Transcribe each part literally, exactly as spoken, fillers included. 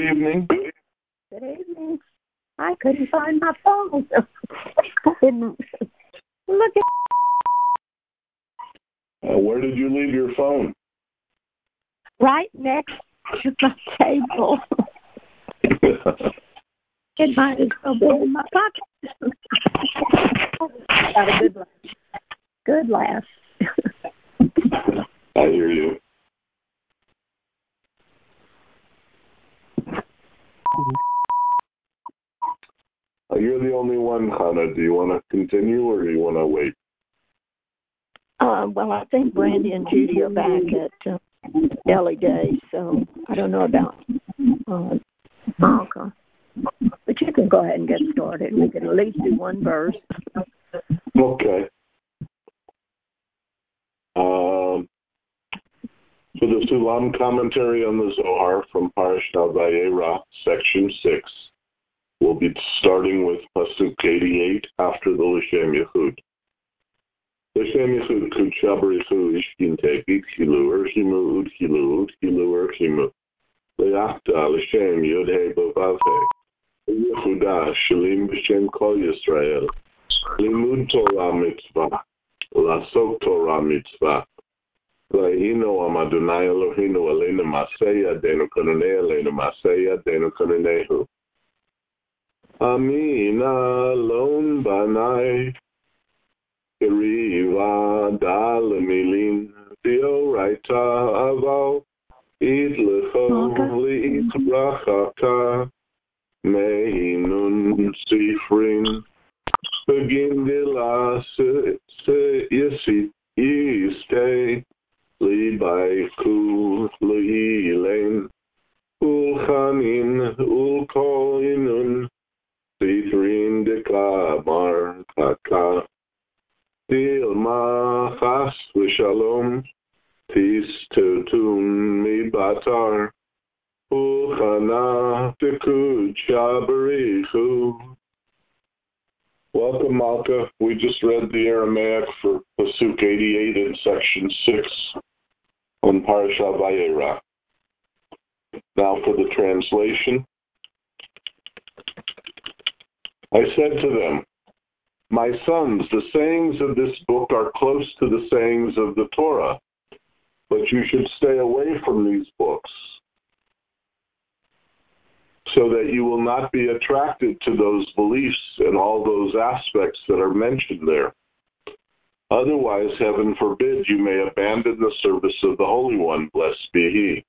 evening. Good evening. I couldn't find my phone. I didn't look at. Uh, where did you leave your phone? Right next to my table. It might as well be in my pocket. Got a good laugh. Good laugh. I hear you. Uh, you're the only one, Hannah. Do you want to continue or do you want to wait? Uh, well, I think Brandy and Judy are back at uh, Deli Day, so I don't know about uh, Malcolm. But you can go ahead and get started. We can at least do one verse. Okay. Um, for the Sulam commentary on the Zohar from Parashat Vayera, section six, we'll be starting with Pasuk eighty-eight after the L'Shem Yehud. L'Shem Yehud kud shabarichu ishkin tekit hilu erchimu ud hilu ud hilu erchimu le'achta L'Shem Yod Hei Bovav Hei Yehuda shalim b'shem kol Yisrael limud Torah mitzvah lasok Torah mitzvah V'hinu am Adonai Eloheinu aleinu maseh yadeinu kononei aleinu maseh yadeinu kononehu Amin alon banai Kiriva dalamilin Dioraita aval Idlecho li'itbrachaka Mehinun sifrin Begindila Yisit Yistei Libaiku Li'ilen Ulchanin Ulkoinun Sidrin Deklamar Kaka Dilma Chas V'Shalom Tis Tutun Mibatar Uchana Tekud Shabarichu. Welcome, Malka. We just read the Aramaic for Pasuk eighty-eight in section six on Parashat Vayera. Now for the translation. I said to them, my sons, the sayings of this book are close to the sayings of the Torah, but you should stay away from these books so that you will not be attracted to those beliefs and all those aspects that are mentioned there. Otherwise, heaven forbid, you may abandon the service of the Holy One, blessed be He.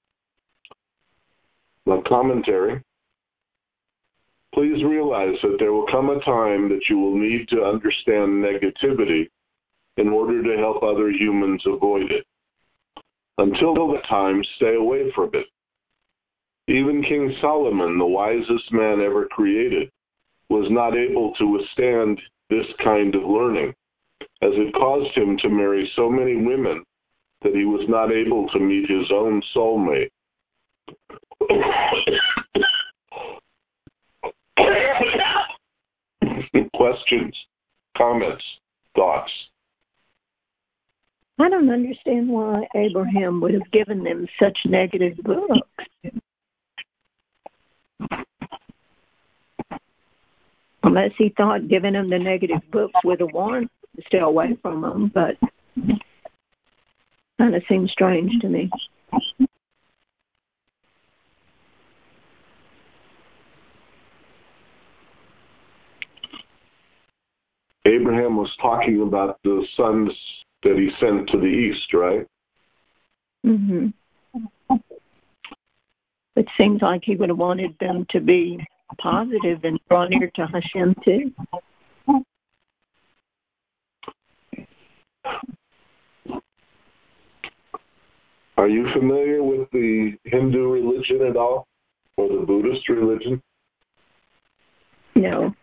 The commentary. Please realize that there will come a time that you will need to understand negativity in order to help other humans avoid it. Until the time, stay away from it. Even King Solomon, the wisest man ever created, was not able to withstand this kind of learning, as it caused him to marry so many women that he was not able to meet his own soulmate. Questions, comments, thoughts? I don't understand why Abraham would have given them such negative books. Unless he thought giving them the negative books with a warrant to stay away from them, but kind of seems strange to me. Abraham was talking about the sons that he sent to the east, right? Mm-hmm. It seems like he would have wanted them to be positive and draw near to Hashem too. Are you familiar with the Hindu religion at all, or the Buddhist religion? No.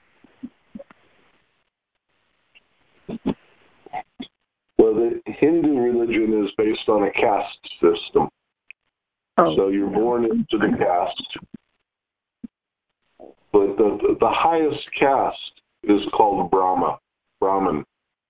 Well, the Hindu religion is based on a caste system. Oh, so you're no. born into the caste. But the, the highest caste is called Brahma, Brahman.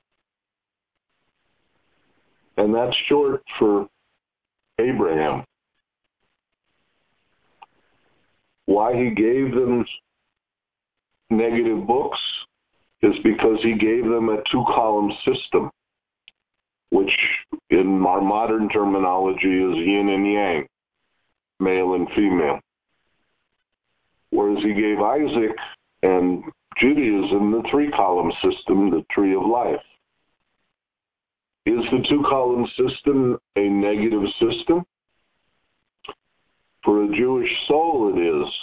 And that's short for Abraham. why he gave them negative books is because he gave them a two-column system, which in our modern terminology is yin and yang, male and female. Whereas he gave Isaac and Judaism the three-column system, the tree of life. Is the two-column system a negative system? For a Jewish soul, it is.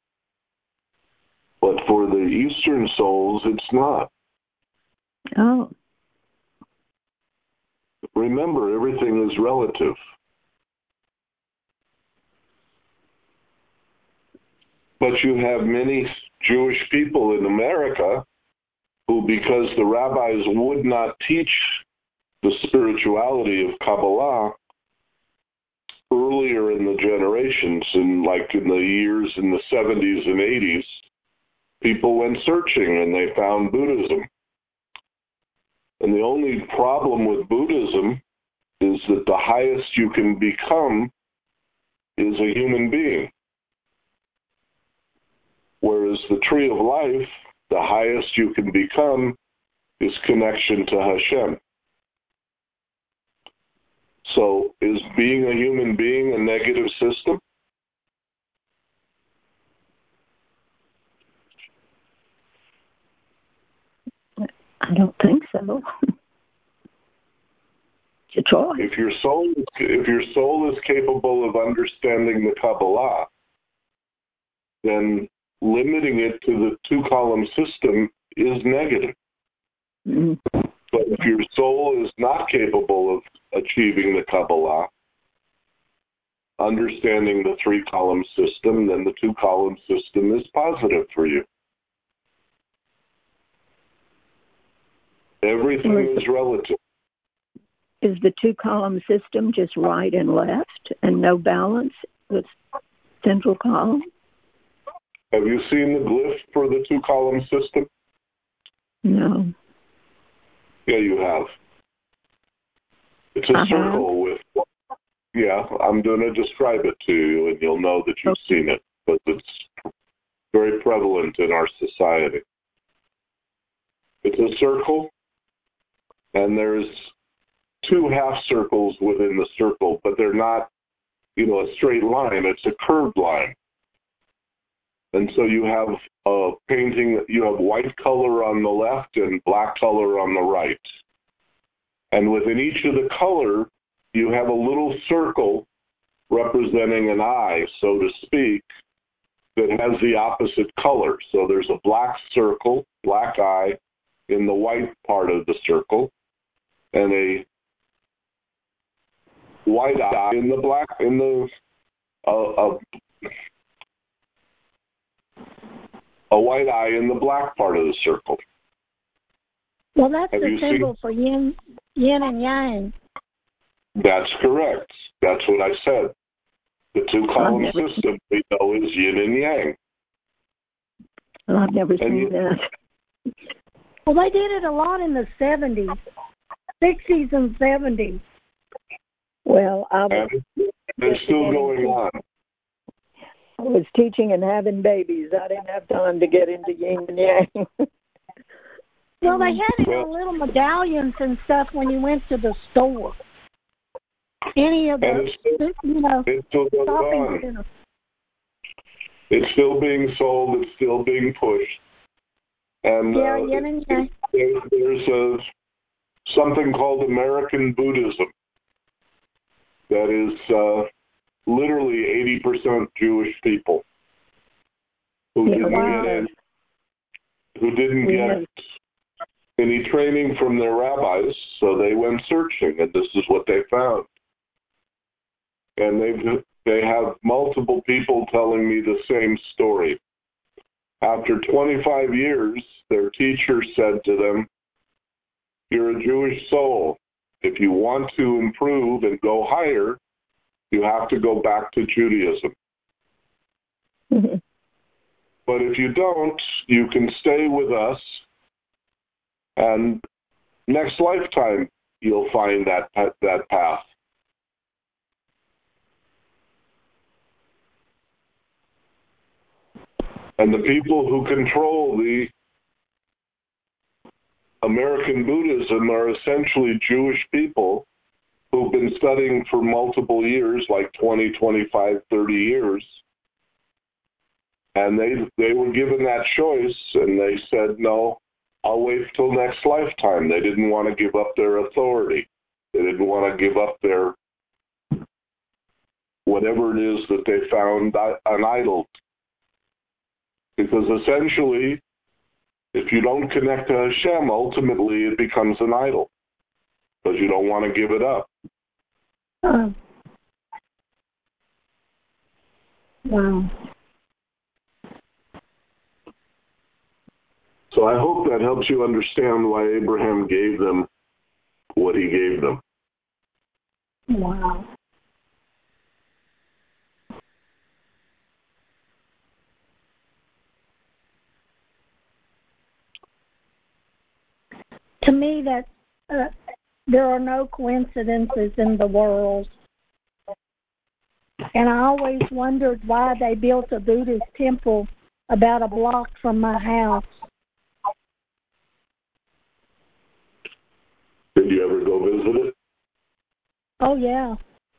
But for the Eastern souls, it's not. Oh. Remember, everything is relative. But you have many Jewish people in America who, because the rabbis would not teach the spirituality of Kabbalah earlier in the generations, in like in the years in the seventies and eighties, people went searching and they found Buddhism. And the only problem with Buddhism is that the highest you can become is a human being. Whereas the tree of life, the highest you can become is connection to Hashem. So is being a human being a negative system? I don't think so. It's a choice. If your soul, if your soul is capable of understanding the Kabbalah, then limiting it to the two-column system is negative. Mm-hmm. But if your soul is not capable of achieving the Kabbalah, understanding the three-column system, then the two-column system is positive for you. Everything is relative. Is the two-column system just right and left and no balance with central column? Have you seen the glyph for the two-column system? No. Yeah, you have. It's a uh-huh. circle with, yeah, I'm going to describe it to you and you'll know that you've okay. seen it, but it's very prevalent in our society. It's a circle, and there's two half circles within the circle, but they're not, you know, a straight line. It's a curved line. And so you have a painting, you have white color on the left and black color on the right. And within each of the color, you have a little circle representing an eye, so to speak, that has the opposite color. So there's a black circle, black eye, in the white part of the circle, and a white eye in the black, in the, uh, uh, a white eye in the black part of the circle. Well, that's Have the symbol seen? for yin, yin and yang. That's correct. That's what I said. The two-column system we know is yin and yang. Well, I've never and seen you, that. Well, they did it a lot in the seventies, sixties and seventies. Well, I was, it's still going on. I was teaching and having babies. I didn't have time to get into yin and yang. Well, they had it in little medallions and stuff when you went to the store. Any of the, still, you know, it's still shopping center. It's still being sold. It's still being pushed. And yeah, uh, yin and yang. There, there's a, something called American Buddhism that is uh, literally eighty percent Jewish people who yeah, didn't wow. get in, who didn't yeah. get any training from their rabbis, so they went searching, and this is what they found. And they've they have multiple people telling me the same story. After twenty-five years, their teacher said to them, "You're a Jewish soul. If you want to improve and go higher, you have to go back to Judaism. Mm-hmm. But if you don't, you can stay with us, and next lifetime you'll find that that path." And the people who control the American Buddhism are essentially Jewish people who've been studying for multiple years, like twenty, twenty-five, thirty years. And they they were given that choice, and they said, no, I'll wait till next lifetime. They didn't want to give up their authority. They didn't want to give up their, whatever it is that they found an idol. Because essentially, if you don't connect to Hashem, ultimately it becomes an idol. Because you don't want to give it up. Oh. Wow. So I hope that helps you understand why Abraham gave them what he gave them. Wow. To me, that uh, there are no coincidences in the world. And I always wondered why they built a Buddhist temple about a block from my house. Did you ever go visit it? Oh, yeah.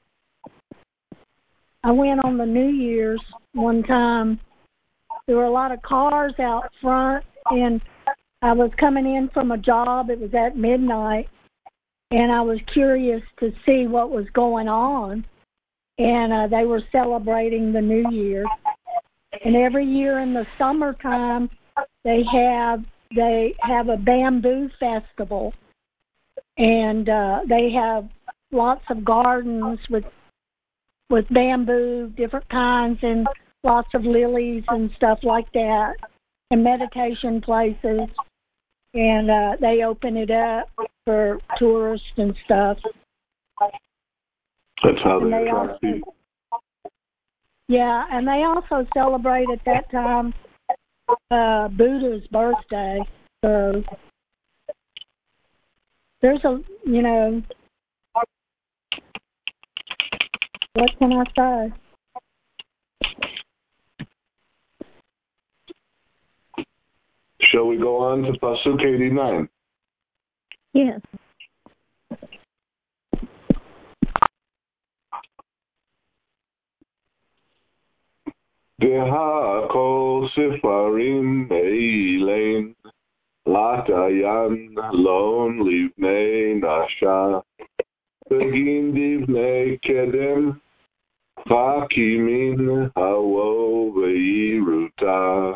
I went on the New Year's one time. There were a lot of cars out front, and I was coming in from a job. It was at midnight, and I was curious to see what was going on. And uh, they were celebrating the New Year. And every year in the summertime, they have they have a bamboo festival, and uh, they have lots of gardens with with bamboo, different kinds, and lots of lilies and stuff like that, and meditation places. And uh, they open it up for tourists and stuff. That's how they, they attract also, people. Yeah, and they also celebrate at that time uh, Buddha's birthday. So there's a, you know, what can I say? Shall we go on to Pasuk eighty-nine? Yes. Dehakol sifarim eilein latayan lon livnei nasha begin divnei kedem hakimin hawo veiruta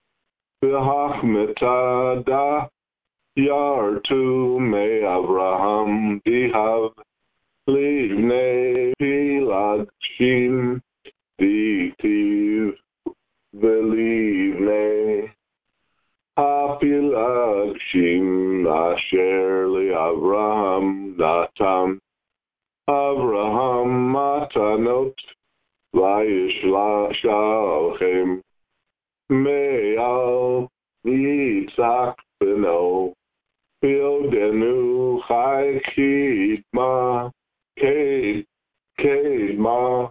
behachmeta da yartu me Avraham dihav livnei pilagshim Diktiv velivnei hapilagshim asher leAvraham natam Avraham matanot vayishlachalchem me'al Yitzhak beno Pildenu chai kidma kedma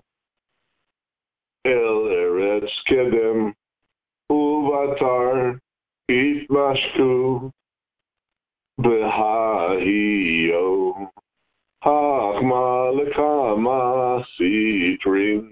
El Eretz Kedem Uvatar Itmashku Behahiyo Hakma Lekama Sitrim.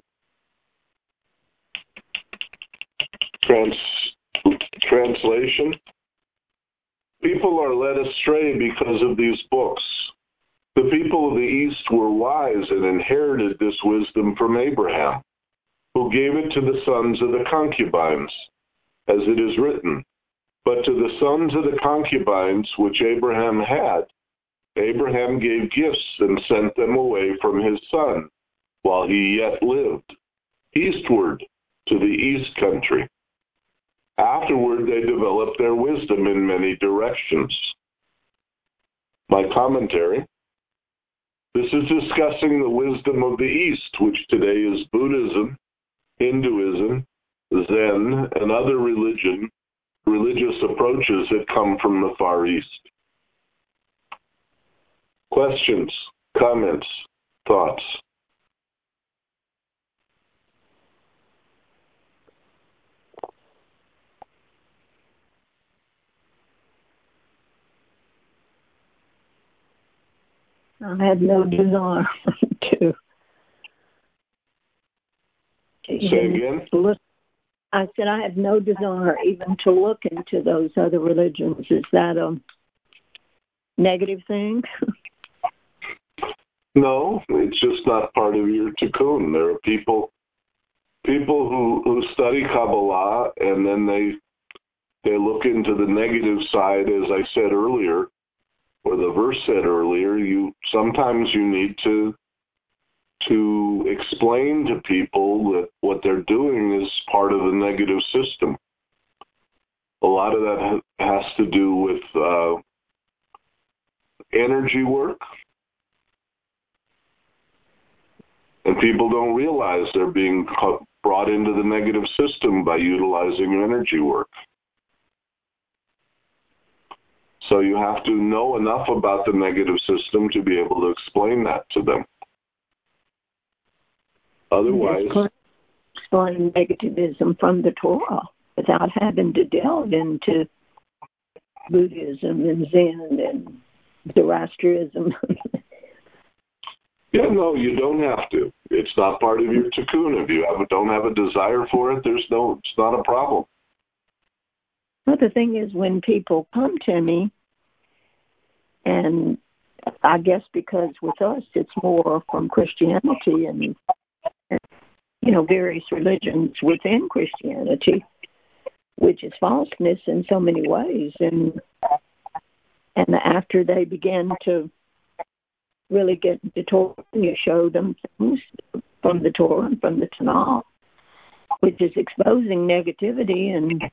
Trans Translation: People are led astray because of these books. The people of the East were wise and inherited this wisdom from Abraham, who gave it to the sons of the concubines, as it is written, but to the sons of the concubines which Abraham had, Abraham gave gifts and sent them away from his son, while he yet lived, eastward to the east country. Afterward, they developed their wisdom in many directions. My commentary: this is discussing the wisdom of the East, which today is Buddhism, Hinduism, Zen, and other religion, religious approaches that come from the Far East. Questions, comments, thoughts? I had no desire to. to Say again? Look, I said I had no desire even to look into those other religions. Is that a negative thing? No, it's just not part of your tikkun. There are people people who, who study Kabbalah and then they they look into the negative side, as I said earlier, or the verse said earlier. You sometimes you need to to explain to people that what they're doing is part of the negative system. A lot of that ha- has to do with uh, energy work. And people don't realize they're being brought into the negative system by utilizing energy work. So you have to know enough about the negative system to be able to explain that to them. Otherwise, explain negativism from the Torah without having to delve into Buddhism and Zen and Zoroastrianism. Yeah, no, you don't have to. It's not part of your tikkun. If you have, don't have a desire for it, there's no, it's not a problem. Well, the thing is, when people come to me, and I guess because with us it's more from Christianity and, and you know, various religions within Christianity, which is falseness in so many ways, and and after they begin to really get the Torah, you show them things from the Torah and from the Tanakh, which is exposing negativity and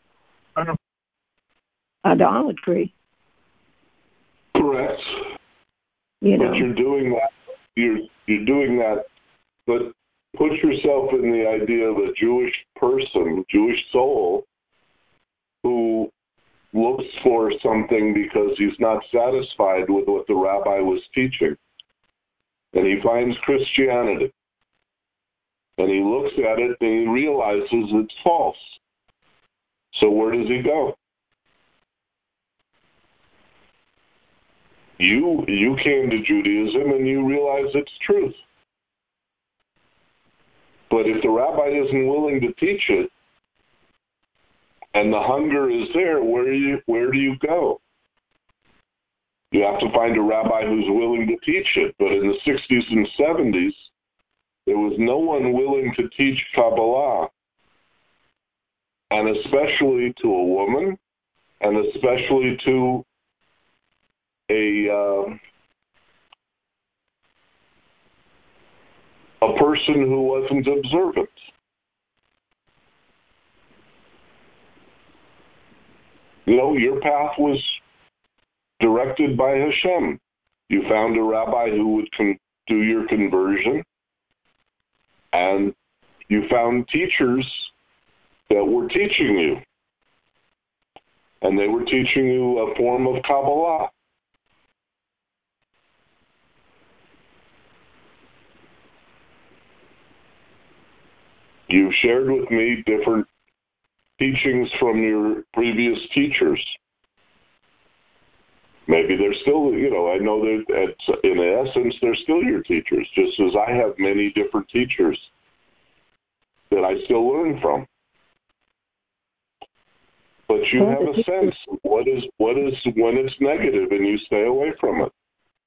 idolatry. Correct. You know, but you're doing that. You're you're doing that. But put yourself in the idea of a Jewish person, Jewish soul, who looks for something because he's not satisfied with what the rabbi was teaching. And he finds Christianity. And he looks at it and he realizes it's false. So where does he go? You you came to Judaism and you realize it's truth. But if the rabbi isn't willing to teach it, and the hunger is there, where you where do you go? You have to find a rabbi who's willing to teach it. But in the sixties and seventies, there was no one willing to teach Kabbalah, and especially to a woman, and especially to a uh, a person who wasn't observant. You know, your path was directed by Hashem. You found a rabbi who would con- do your conversion, and you found teachers that were teaching you. And they were teaching you a form of Kabbalah. You've shared with me different teachings from your previous teachers. Maybe they're still, you know, I know that in essence they're still your teachers, just as I have many different teachers that I still learn from. But you have a sense of what is what is when it's negative, and you stay away from it.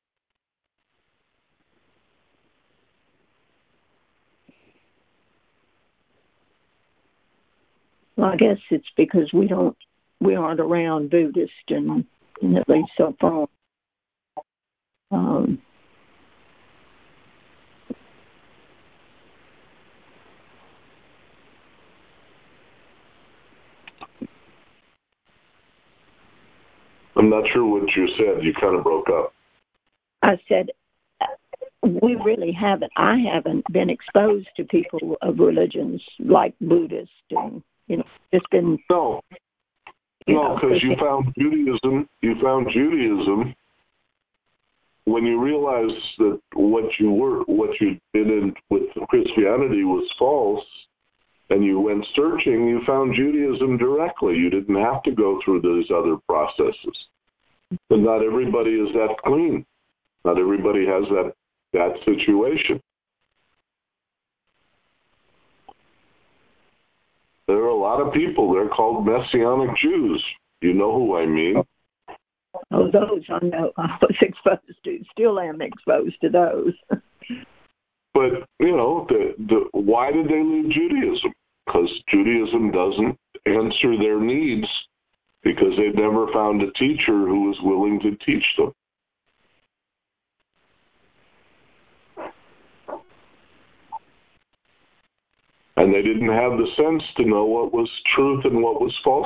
Well, I guess it's because we don't, we aren't around Buddhist, and, and at least so far. Um, I'm not sure what you said. You kind of broke up. I said, we really haven't, I haven't been exposed to people of religions like Buddhist and, you know, it's been... No, no, because you found Judaism, you found Judaism when you realized that what you were, what you did in with Christianity was false, and you went searching, you found Judaism directly. You didn't have to go through these other processes. But not everybody is that clean. Not everybody has that, that situation. There are a lot of people, they're called Messianic Jews. You know who I mean. Oh, those I know. I was exposed to. Still am exposed to those. But, you know, the, the, why did they leave Judaism? Because Judaism doesn't answer their needs because they've never found a teacher who was willing to teach them. And they didn't have the sense to know what was truth and what was false.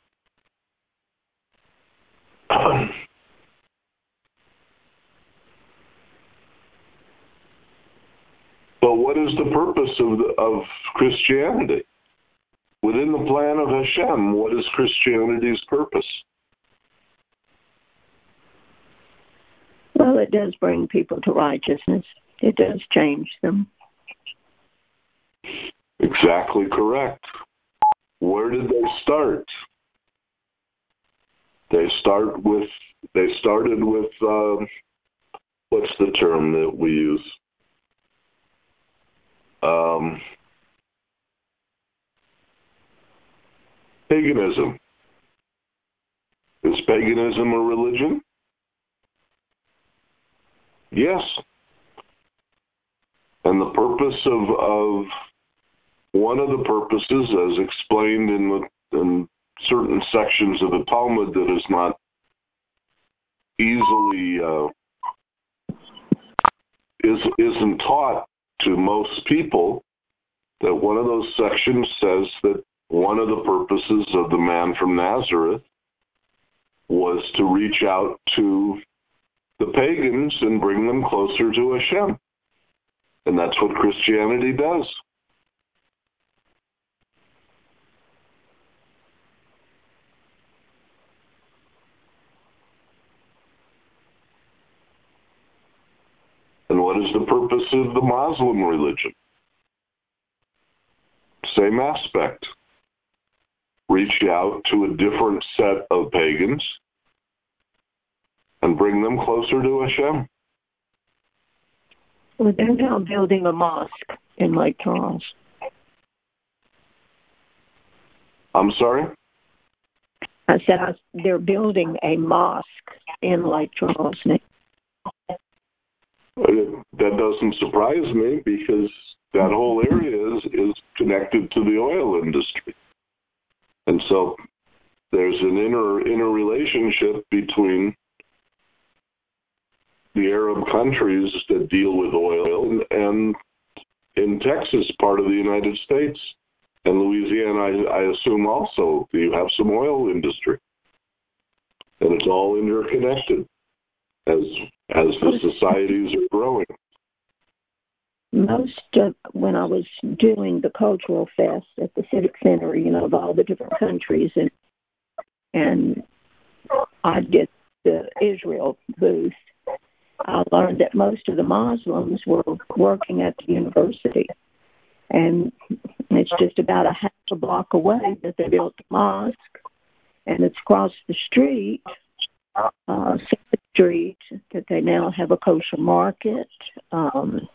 But what is the purpose of, the, of Christianity? Within the plan of Hashem, what is Christianity's purpose? Well, it does bring people to righteousness. It does change them. Exactly correct. Where did they start? They start with. They started with. Um, what's the term that we use? Um, paganism. Is paganism a religion? Yes. And the purpose of, of one of the purposes, as explained in, the, in certain sections of the Talmud that is not easily uh, is isn't taught to most people, that one of those sections says that one of the purposes of the man from Nazareth was to reach out to the pagans and bring them closer to Hashem. And that's what Christianity does. And what is the purpose of the Muslim religion? Same aspect. Reach out to a different set of pagans and bring them closer to Hashem. Well, they're now building a mosque in Lake Charles. I'm sorry? I said I, they're building a mosque in Lake Charles now. That doesn't surprise me because that whole area is, is connected to the oil industry. And so there's an inner interrelationship between the Arab countries that deal with oil and, and in Texas, part of the United States, and Louisiana, I, I assume also, you have some oil industry. And it's all interconnected as as the societies are growing. Most of when I was doing the cultural fest at the Civic Center, you know, of all the different countries, and and I did the Israel booth, I learned that most of the Muslims were working at the university. And it's just about a half a block away that they built the mosque, and it's across the street, uh, Street, that they now have a kosher market. Um,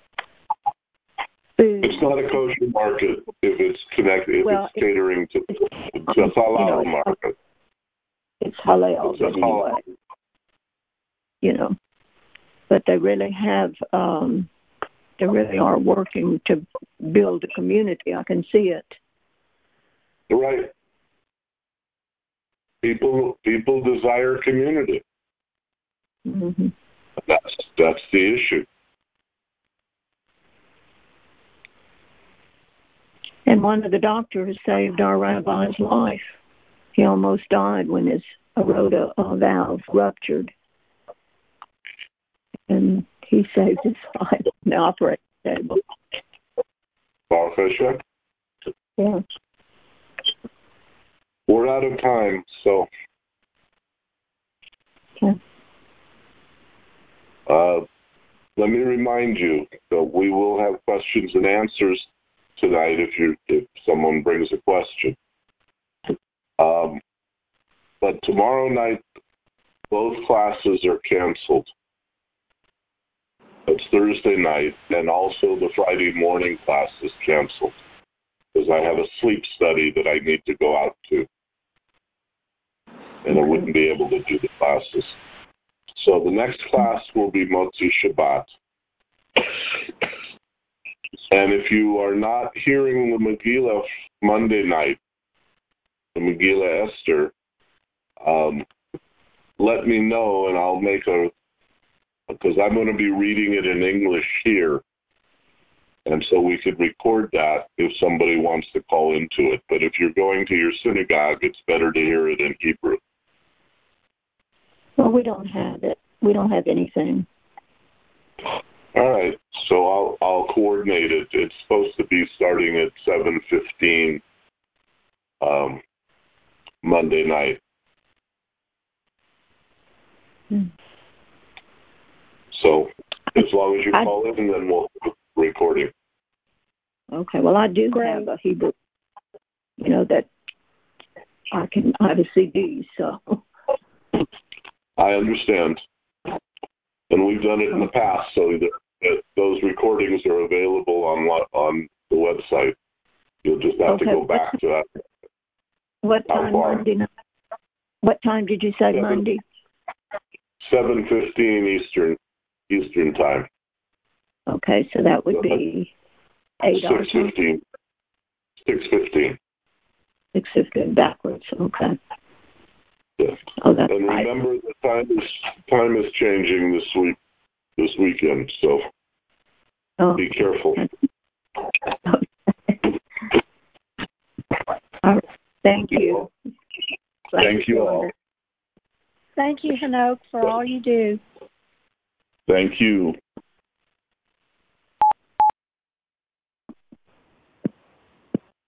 it's not a kosher market if it's connected, if well, it's catering to it's, it's a halal you know, market. It's halal, it's anyway. Halal. You know, but they really have. Um, They really are working to build a community. I can see it. Right. People people desire community. Mm-hmm. That's that's the issue. And one of the doctors saved our rabbi's life. He almost died when his aorta valve ruptured. And he saved his life in the operating table. Baruch Hashem. Yeah. We're out of time, so. Okay. Uh, let me remind you that we will have questions and answers tonight if you if someone brings a question. Um, but tomorrow night, both classes are canceled. It's Thursday night, and also the Friday morning class is canceled because I have a sleep study that I need to go out to, and I wouldn't be able to do the classes. So the next class will be Motzi Shabbat. And if you are not hearing the Megillah Monday night, the Megillah Esther, um, let me know, and I'll make a, because I'm going to be reading it in English here, and so we could record that if somebody wants to call into it. But if you're going to your synagogue, it's better to hear it in Hebrew. Well, we don't have it. We don't have anything. All right, so I'll I'll coordinate it. It's supposed to be starting at seven fifteen um, Monday night. Hmm. So as long as you I, call in, then we'll do recording. Okay. Well, I do Great. have a Hebrew. You know that I can. I have a C D, so. I understand, and we've done it in the past, so that, that those recordings are available on on the website. You'll just have Okay. to go back to that. What How time far? Monday night? What time did you say Seven. Monday? seven fifteen Eastern Eastern time. Okay, so that would be eight hours. Six fifteen. Six fifteen. Six fifteen backwards. Okay. Yes. Oh, that's And right. remember, the time is time is changing this week, this weekend. So Oh. be careful. All right. Thank you. Thank you all. Thank you, Hanoch, for all you do. Thank you.